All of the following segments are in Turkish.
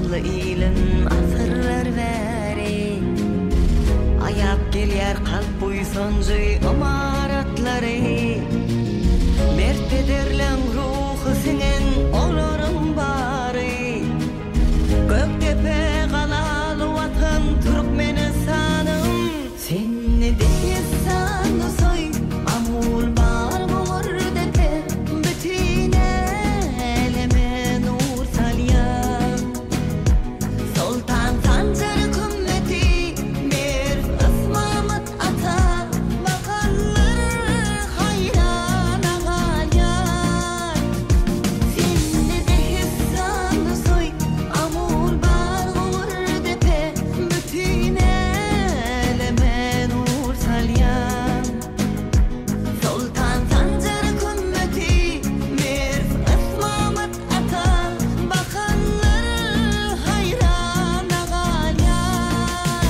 Kanlı ilin asırlar beri Ayap gelyer kalp buysoncı amaratları Mert ederlen ruhu senen olorun bari Göktepe kanalı vatan Türkmenistan'ım Seni deyesen soy amul bar bulur depe Bütün eleme nur salyan Sultan Sancar kümmeti bir ısmamat ata Bakanlar hayrana galyar Seni deyesen soy amul bar bulur depe Bütün eleme nur salyan Sultan Sancar kümmeti bir ısmamat ata Bakanlar hayrana galyar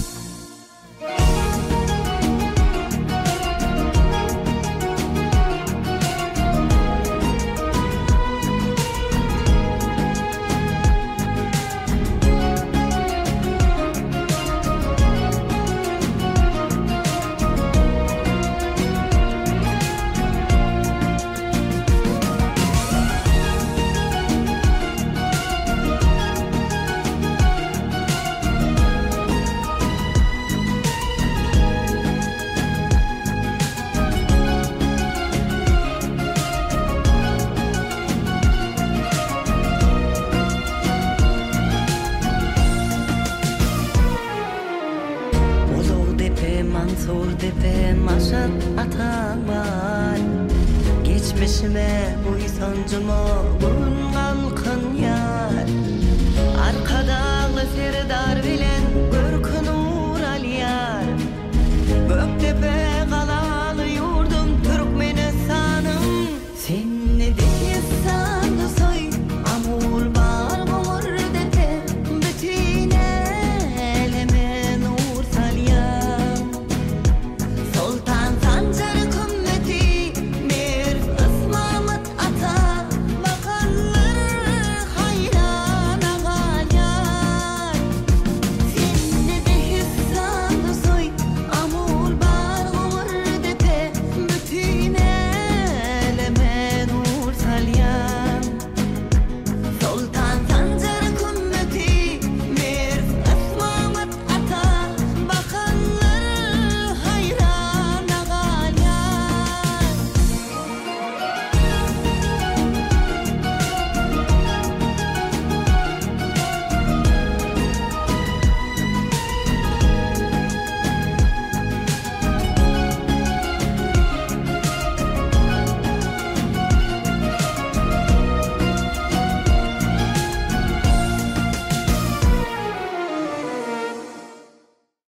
Ulu depe Mansur depe Maşat atan var Geçmişime buysoncuma bulungan kın yar Arkadağı Serdar bile